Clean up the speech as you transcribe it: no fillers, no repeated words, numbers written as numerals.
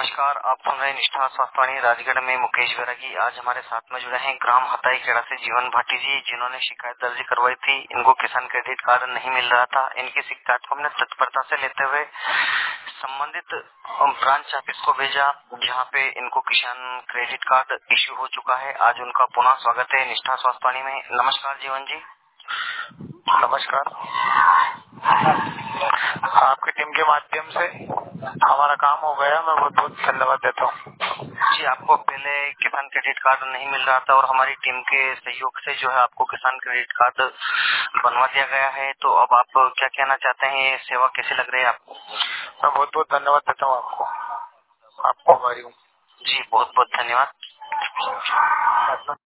नमस्कार, आप सुन रहे हैं निष्ठा स्वास्थ्यवाणी राजगढ़ में मुकेश बैरागी। आज हमारे साथ में जुड़े हैं ग्राम हताई खेड़ा से जीवन भाटी जी, जिन्होंने शिकायत दर्ज करवाई थी। इनको किसान क्रेडिट कार्ड नहीं मिल रहा था। इनकी शिकायत को हमने तत्परता से लेते हुए संबंधित ब्रांच ऑफिस को भेजा, जहां पे इनको किसान क्रेडिट कार्ड इश्यू हो चुका है। आज उनका पुनः स्वागत है निष्ठा स्वास्थ्यवाणी में। नमस्कार जीवन जी। नमस्कार। आपकी टीम के माध्यम से हमारा काम हो गया, मैं बहुत बहुत धन्यवाद देता हूँ। जी, आपको पहले किसान क्रेडिट कार्ड नहीं मिल रहा था और हमारी टीम के सहयोग से जो है आपको किसान क्रेडिट कार्ड बनवा दिया गया है। तो अब आप क्या कहना चाहते हैं, ये सेवा कैसी लग रही है आपको? मैं बहुत बहुत धन्यवाद देता हूँ आपको आभारी हूँ। जी, बहुत बहुत धन्यवाद।